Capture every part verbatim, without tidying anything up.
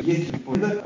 Если победа,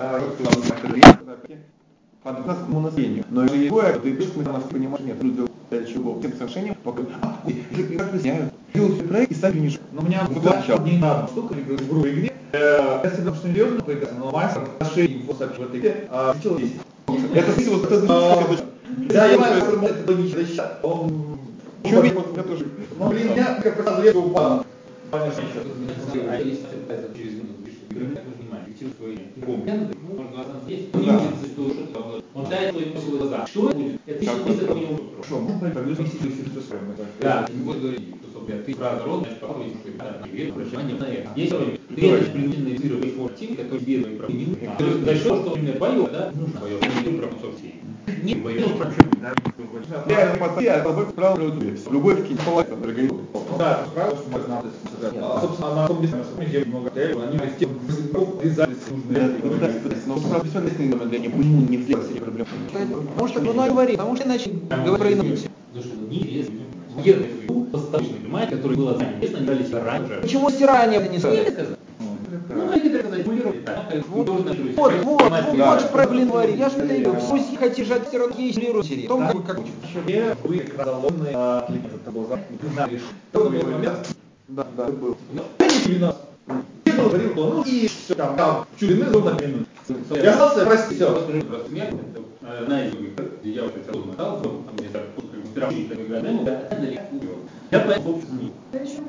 по одноклассному настроению. Но если его, то ты пишешь, мы там нас понимаешь, нет, люди дальше его тем совершением, пока, а, и как объясняют. Делал свой проект и сами не жил. Но у меня в день на штука в грубой игре. Я всегда что серьезно поиграл, но мастер отношений в сообщении в этой игре хотел десять. Это ты вот кто-то... Да, я знаю, что это логично защищать. Он... Что видно, я тоже... Ну, блин, я как раз лезу упал. Понятно, еще. А если это через минуту пишет, игры, как вы понимаете, фиксирует свои компоненты, может глаза есть, он не видит, что что-то, он дает свои мысли глаза. Что будет? Это еще не это не умрет. Хорошо, мы пойдем вместе с все строим. Да, не буду говорить, что, собственно, ты фраза род, значит, попробуй, что это не верит, проживание на это. Есть вроде, ты веришь принудительно инвестировать в тим, который тебе твои проблемы не нужны. То есть за счет, что у меня боев, да, нужно боев, не про консорции. Не боев, ну, про Я не я тобой справа любовь к инфолайфу, дорогие. Да, правда, что мы знаем. Собственно, на том месте, где много тел, они из тех языков вязались нужные. Но профессиональный момент для них почему не сделать себе проблем? Может, так много говорит, потому что иначе говорить про инновацию. Потому что неинтересно. Герман, поставочный понимает, который было интересно, они брались раньше. Почему стирание не сказали? Ну, они так сказать, кулируют так. Вот, вот, вот, вот, про блин говорит. Я же это и говорю. Пусть хотите жать, все равно есть кулируют. Том, как вы как учите. Где вы как раз заломные отличия от того, не знаешь. Тот момент. Да, да, был. Я говорил, ну и все там, там, чудины ровно минут. Я остался, прости, все. На из других, где я вот это мотал, там где так, страшный такой градем, да, я поехал в СМИ.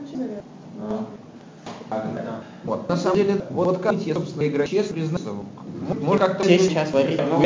Вот, на самом деле, вот как я, собственно, игра честно признаться, может как-то... Все сейчас варить, Ну,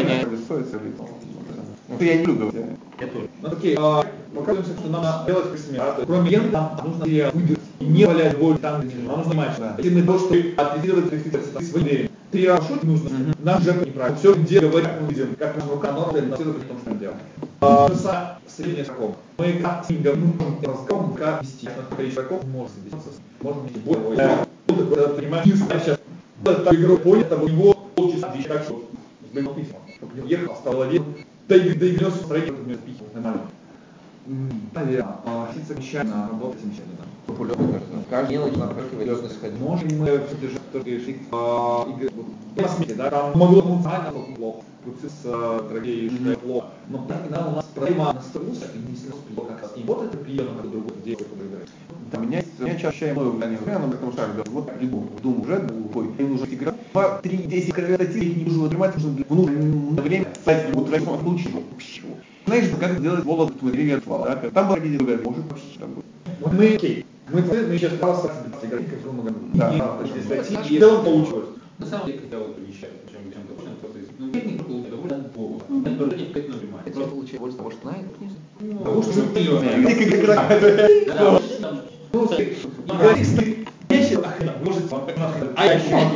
я не люблю. Я тоже. Ну, окей, показываемся, что нам надо делать космерату. Кроме ен, нам нужно выбирать. И не валять боль там, где нам нужно понимать, что если мы то, что оптимизировать свои двери, три раза шутить нужно, нам же это неправильно. Все, где говорят, мы видим, как наша рука норма, это все при том, что мы делаем. А, средний сроком. Мы как сингом, разговор, как вести. На количество сроков может свидетельствоваться. Можно вести более. Когда понимаешь, сейчас эту игру понял, там у него полчаса две так, что сбегал письма. Ехал, оставил один, да и довез строитель, у меня письма, нормально. Наверное, официально замечательно работать замечательно. Популярно, кажется. Каждый делает на как идет исходить. Можем мы содержать только игры, на смете, да, там могло функционально плохо, с трагедией считаю плохо, но тогда у нас проблема настроился и не сильно успел как раз. И вот это приемно, как другое действие, которое играет. Да, меня, меня чаще много не знаю, но потому что вот иду, думаю, уже глухой, мне нужно играть. два, три, десять креативов, их не нужно отнимать, нужно для внутреннего время, кстати, вот возьму получил. Знаешь, как сделать волос в игре виртуал, да? Там трагедия другая, может вообще там будет. Вот мы, окей, мы, мы сейчас просто играем, как мы говорим. Да, и в целом получилось. На самом деле, когда вот помещают, чем чем-то очень просто из... Ну, техника получает довольно плохо. Это тоже не как нажимать. Просто получает больше того, что знает. Потому что ты ее знаешь. Да, там... Ну, ты... Вещи, может, а я еще...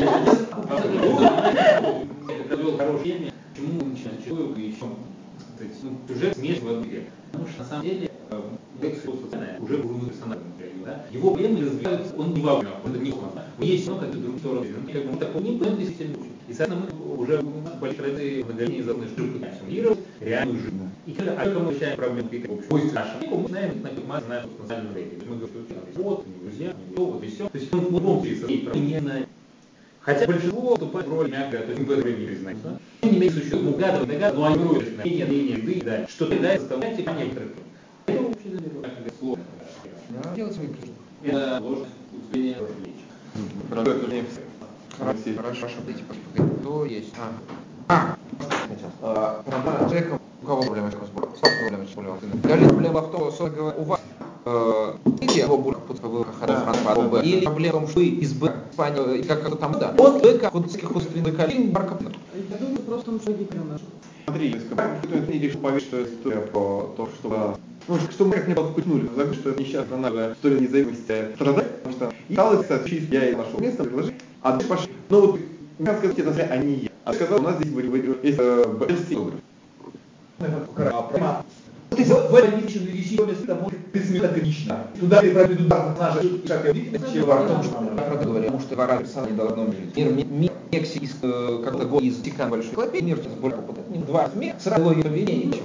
Провел хорошее время, почему мы начинаем человек и еще... Ну, сюжет смесь в игре. Потому что, на самом деле, Декс социальное уже был персонажем, да? Его проблемы развиваются, он не важен, это не важно. Есть много других сторон, как бы мы так помним, это система учим. И, соответственно, мы уже большие традиции многолетние заложены, что мы симулировать реальную жизнь. И когда мы решаем проблемы какие-то общие, мы знаем, на как мы знаем, что социальную жизнь. Мы говорим, что вот, друзья, то, вот и все. То есть он в любом случае своей проблемы. Хотя большинство вступает в роль мягкого, то есть мы в этом не признается. Не имеет существует, мы угадываем, догадываем, но они на мнение, мнение, да, да, что тогда заставляете по некоторым. Это вообще как сложно. Делать свои признаки. Это ложность убеждения речи. Хорошо, хорошо, дайте посмотреть, кто есть. А, а, проблема с человеком, у кого проблемы с сбором? С проблемой с сбором. Даже проблема в том, что у вас или его будет хорошо, или проблема в том, что вы из Б, Испании, как-то там, да. Он бэка, худских устриных колен, баркопных. Я думаю, просто он шаги прям наш. Смотри, если кто-то не решил поверить, что история про то, что... Ну, что мы как-нибудь подпихнули, потому что это несчастная наша история независимости страдает, потому что и стало, кстати, я и нашел место, предложил, а дальше пошли. Ну вот, мне сказать, это зря, а не я. А сказал, у нас здесь есть большинство выборов. То есть в этом ничего не решить, это может бессмертно конечно. Туда и проведут два персонажа, шаг и видите, чего потому что я правда говорю, потому что вора персонажа не должно быть. Мир Мексики из как-то год из Тикана большой клопей, мир с более опыта. Два мир, сразу логика поведения, ничего.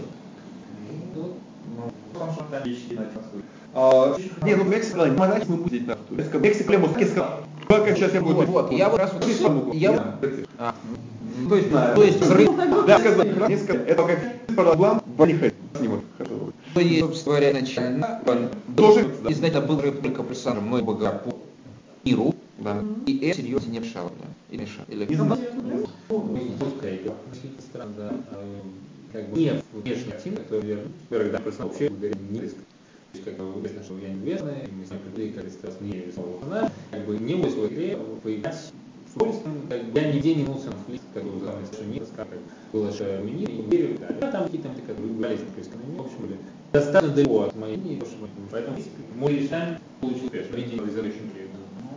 А, не, ну Мексика, не могла мы будем на Мексика, Мексика, Как сейчас я буду... Вот, вот, я вот раз вот... Ты саму- Я... Я- А, то есть, Знаю. то есть взрыв... Да, сказал, не сказал. Это как параплан в них с него. Хорошо. То есть, собственно говоря, изначально он Тоже, да. изначально был взрыв только персонажем мной бога по миру, Да. и это серьезно не мешало мне. Или мешало. Или... Не знаю. Русская игра. Действительно странно, да. э, Как бы не внешний актив, который, во-первых, да, просто вообще говоря, не риск. То есть, как бы известно, что я неизвестный, и мы с вами пришли, как раз не рисовал, как бы не удалось в игре поиграть с удовольствием, как бы я нигде не мнулся на флип, как бы главное совершенно мир, как было же мини, и верю, да. А там какие-то, которые выбрались, то есть, в общем, были достаточно далеко от моей линии, поэтому мой решение получил успех, видимо, из очень приятно.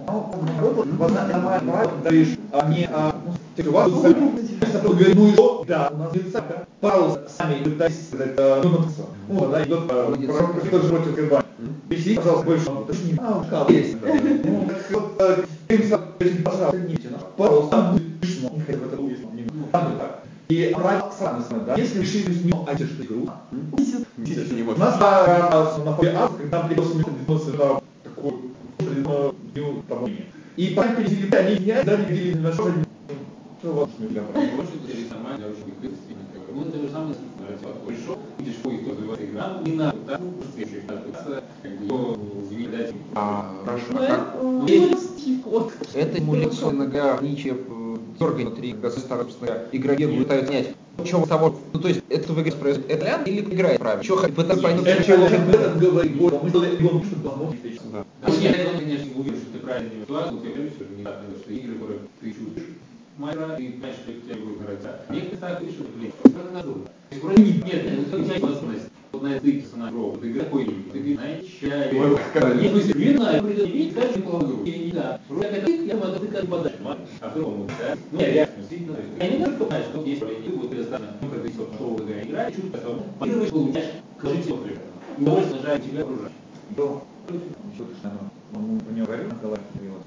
Говоришь, а не, а, у вас тут сами, ну и что? Да, у нас лица, пожалуйста, сами пытайтесь сказать, ну, да, идет пророк, кто живет в Германии. Пересидите, пожалуйста, больше, это ж не, а, шкаф есть. Ну, так вот, пожалуйста, не пожалуйста, там будет смешно, не хотя бы это будет смешно, там будет так. И брать сами, да, если решили с него, а что игру, у нас на фоне А, когда нам придется на такой, ну, по-моему, и потом перевели, они меня дали, перевели на что они... Что вас не для Больше это нормально, очень действительно. Ну, это же самое, пришел, видишь, поезд развивает игра, не надо, да, следующий, надо пытаться, как бы, его внедрять. А, хорошо, Ну, а как... это юмористический вход. Это эмуляционная игра, ничья дергание внутри, когда собственно говоря, игроки пытаются понять, чего того, ну то есть это в игре происходит, это лян или играет правильно? Чего хоть пытаться понять? это этот говорит, мы сделали его, чтобы помочь. Да. Нет, я, конечно, уверен, что ты правильно не ситуацию, я говорю, что не так, что игры, которые ты чувствуешь, Майра, и понимаешь, что тебя будет нравиться. Некоторые так пишут, блин, что надо? Вроде нет, нет, у тебя есть возможность. Вот на этой персонаж роу, ты игра какой-нибудь, ты говоришь, знаете, чай, не мысли, видно, я придет видеть, даже неплохо игру. И да, вроде как ты, я могу ты как подальше, а другому, да? Ну, я реально, действительно, я не только знаю, что есть проблемы, вот предоставлено, ну, когда есть шоу, когда игра, и чувство, что поигрываешь, получаешь положительный опыт. И удовольствие нажать тебя окружать. Да. Еще ты что, он про него говорил, Николай,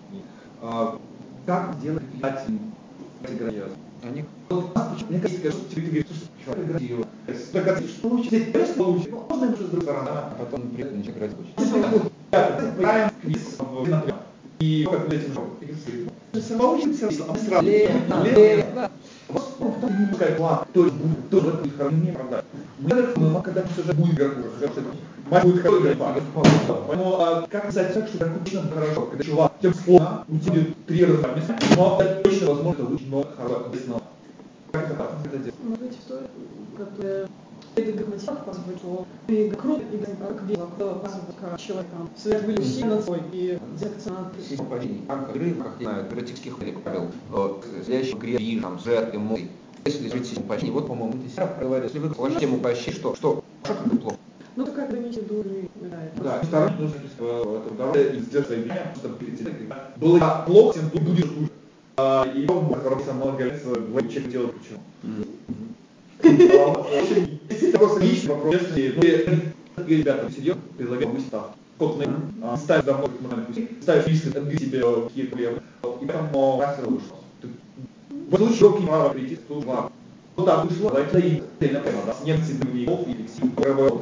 как сделать влиятельным играть? Они... Мне кажется, что ты говоришь, что играть. Так а ты что получишь? Здесь получишь, ну, можно еще с другой стороны. А потом приятно начать играть хочет. Поиграем в квиз, например. И как этим же. Получится, а мы сразу. Лена. Вот потом не пускай план, то есть будет тоже будет хорошо, не правда. Мы когда все же будет игрок уже, мать будет хорошо играть. Поэтому как писать так, что игроку точно хорошо, когда чувак тем сложно, у тебя будет три раза место, но это точно возможно выучить много хорошего объяснного. Как это так? Это делать? Может быть, история, которая это мотивах показывает, что ты круто играешь, как видно, кто показывает, как человек там свет вылез над свой и делается на Система поведения, в рамках игры, в рамках, не знаю, эротических правил, следующей игре, вижу, там, Z, эмоций. Если жить систему поощрения, вот, по-моему, ты себя проговорил, если вы положите систему поощрения, что, что, что как бы плохо? Ну, это как бы имеете в виду игры, играет. Да, второй нужно это удовольствие и сдержать меня, чтобы перейти. Было плохо, тем будет хуже. И потом хорошо много лет в человек делает почему. Если просто личный вопрос, если ну, ребята серьезно предлагают мой став. Код на ставишь за много пути, ставишь личный, отбить себе какие проблемы, и потом мастер вышел. В случае широкий право прийти, то ладно. Вот так вышло, давайте и отдельно прямо, да, с немцами, других, и лексик, правил.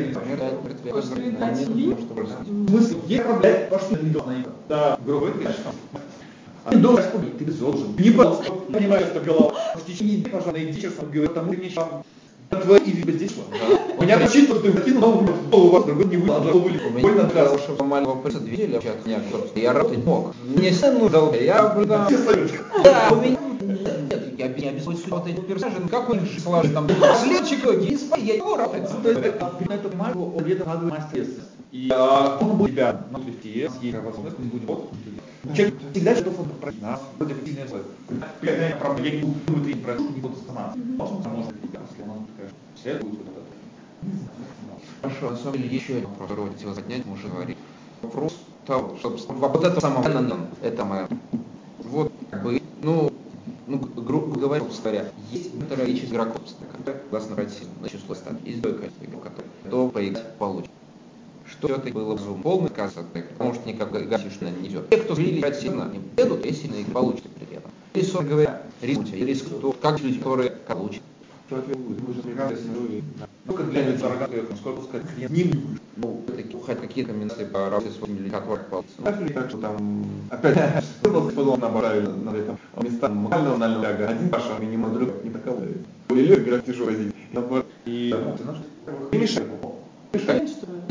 Смысл, есть проблема, пошли на видео на них. Да, грубо говоря, а ты должен вспомнить, ты должен. Не просто понимаешь, что голова. В течение дня, пожалуйста, иди честно говоря, потому что мне сейчас твои и здесь вот. У меня звучит, что ты выкинул, но у вас другой не выложил. Больно сказал, что маленького пальца двигали, от меня, собственно, я работать мог. Мне сцену дал, я бы там... Да, у меня... Нет, я не обязательно суть вот этих персонажей, ну как у них же сложно там... Следчик, я его работать. То есть, на эту магию он где-то надо мастер. И он будет тебя на лифте, с ей возможность, он будет вот. Человек всегда готов пройти нас, вроде как сильная слава. Когда правда, я не буду внутри не пройду, не буду останавливаться. Можно, может быть, если он такая следует вот это. Хорошо, на самом деле еще один вопрос, который хотел поднять, мы уже говорили. Вопрос того, собственно, вот это самое, это мое. Вот, как бы, ну, ну, грубо говоря, говоря, есть некоторое количество игроков, которые согласно России на число стат, есть другое количество игроков, которые готовы поиграть получить. Что это было в полный отказ от игры, потому что никак играть не идет. Те, кто жили играть сильно, не поедут, и сильно их получат при этом. И, собственно говоря, риск, риск, то, как люди, которые получат. Что ответ будет? Мы же прекрасно Сколько для них дорога, сколько сказать, хрен ним не будешь. Ну, хоть какие комментарии по работе с своими как вот Так что там, опять, что был подобно правильно на этом местам максимального нального ляга. Один Паша, минимум, другой не таковой. Или играть тяжелый позиции. И не мешай. Мешай.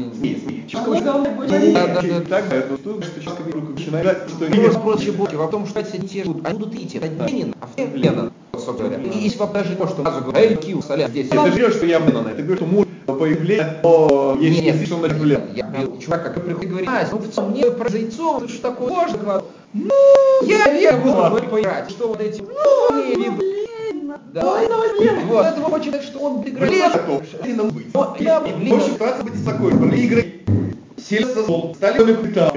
Так, это стоит, что сейчас как руку начинает, что вопрос просто блоки. В том, что они те ждут, они будут идти. Это Ленин, а в Ленин, собственно говоря. И если вам даже то, что сразу говорят, эй, Киев, Соляр, здесь. Ты говоришь, что я Ленин, ты говоришь, что муж появление, но есть не что он Ленин. Я бил чувак, как приходит и говорит, а, ну в целом мне про Зайцова, что такое, можно, ну, я верю, вот, поиграть, что вот эти, ну, не видно. Да. Вот, это вы хотите, что он играет. Ленин быть. В общем, ситуация будет такой, что игры сели за стол, стали на кита.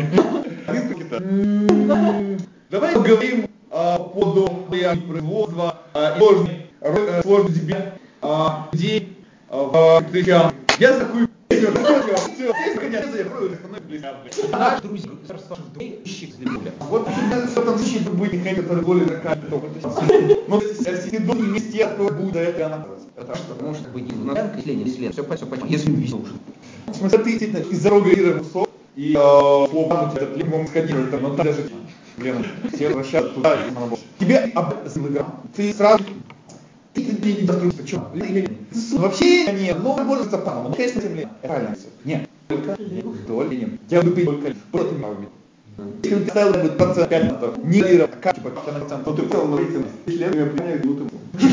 Давай поговорим по поводу производства и сложной сложной тебе людей в крестьян. Я за такую песню, все, я закрою, наш друзья, ищик Злебуля. вот в этом случае будет не который более такая, но если ты должен вести от того, будет это она. Это что может быть не Луначенко, если не след, все все почему, если не слушать. В смысле, ты действительно из-за рога Ира Высок, и словно у тебя либо сходил, но там даже Лена, все возвращаются туда и на работу. Тебе обязан игра. Ты сразу ты тебе не достроишь, почему? Вообще нет, но может быть там, ну конечно тем Лена. Правильно все. Нет, только вдоль Ленин. Я буду пить только вот это не если ты ставил будет процент пять процентов, не Ира, а как типа пятьдесят процентов, но ты в целом на рейтинг членами приняли минуту.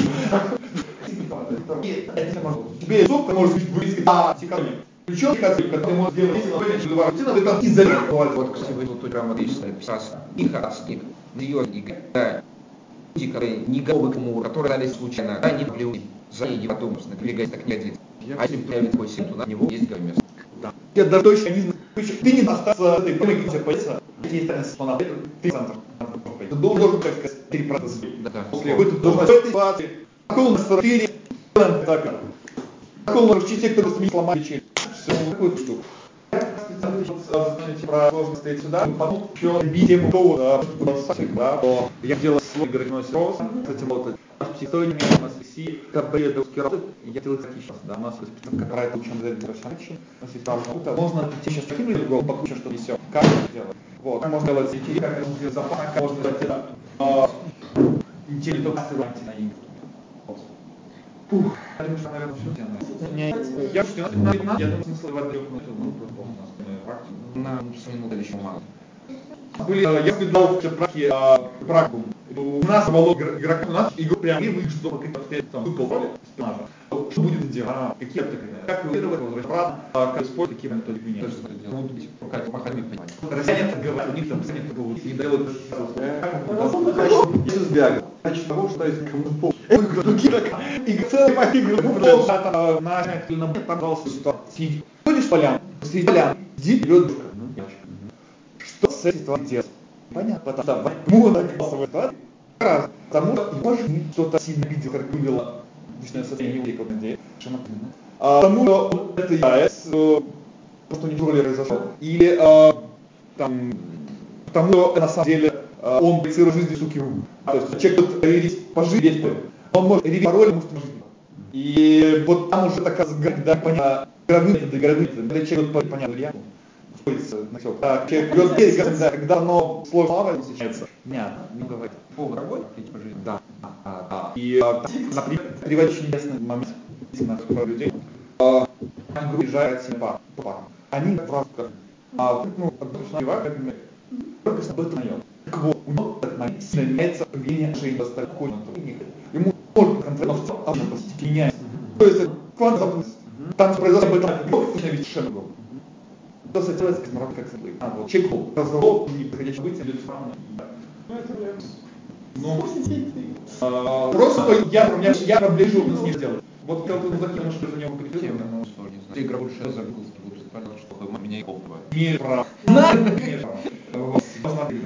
Тебе сок может быть близко к психологии. Причем, когда ты можешь сделать рутину, ты там изолировать. Вот, кстати, вы тут грамотическое писался. И хасник, серьезный, да. Люди, которые не готовы к тому, которые дались случайно, они плюют, за ней не подумают, напрягаясь так не один. А если появится такой симптом, на него есть место. Да. Я даже точно не знаю, ты не достаточно этой помоги тебе появится. Есть разница, что на три центра. Ты должен, как сказать, три процента. После этого ты должен в этой ситуации. Какого у нас четыре так. Какого у нас те, кто сменил сломали челюсть. Все, такую штуку. Про сложность стоит сюда, потом еще тему повода, да, я делал свой игровой рост, кстати, вот психология у нас в России, как бы это русский рост, я делаю такие сейчас, да, у нас есть как раз учим за профессиональщин, у нас есть право круто, можно идти сейчас таким или другом, покуча, что несем, как это делать, вот, можно делать идти, как это сделать запас, как можно сделать это, интеллектуальный на них. Фух, потому что, наверное, все тянет. Я что, на я думаю, смысл в отделку на практику. На минуту еще мало. Были, я видал в практике практику. У нас волок игрок, у нас игру прям и выйдет, чтобы какие-то там выполнили персонажа. Что будет делать? Какие обтекания? Как регулировать, возвращать обратно, как использовать, какие методики применять. Ну, пока махами понимать. Россияне так говорят, у них там россияне так говорят, не делают если сбегают. Значит, того, что есть кому пол. И целый пак игры пол. На там пожалуйста, сидит. Ходишь полян, среди полян, сидит ребенок. Что с этой ситуацией делать? Понятно, потому что почему он оказывает ситуацию? Раз, потому что может что-то сильно видел, как вывело личное состояние его, как надеюсь. А потому что он это является, просто ничего не произошло. Или а, там, потому что на самом деле а, он проецирует жизнь суки рук. То есть человек будет реветь по жизни, он может реветь по роли, может по жизни. И вот там уже такая, когда понятно, игровые методы, игровые методы, когда человек будет понятно, я на все. Так, человек берет перед, когда, когда оно сложно не встречается. Нет, не говорит. По работе, по жизни. Да. А, а, и, а, например, приводить очень интересный момент на пару людей. А, там приезжает семья пар. Они в рамках, а, ну, однозначно бывает, как например, только с об этом наем. Так вот, у него в этот момент сильно меняется поведение шейного остального. Ему может контролировать, а он просто меняется. То есть, квантовый, там произошло об этом, точно ведь совершенно другое. Что с этим как как собой? А, вот человек был разговор, не приходящий быть, или странно. Ну, а, просто я, я, я проближу, он не сделает. Вот когда ты захотел, может, за него прийти, ну, сложно. Ты игра больше забыл, что меня и колтова. Не прав. Не прав. Посмотри.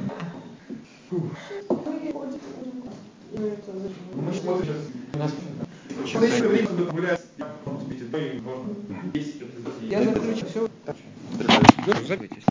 Мы смотрим сейчас. У нас следующее время добавляется, я вам спите, то и можно десять. Я закручу все. Запитесь.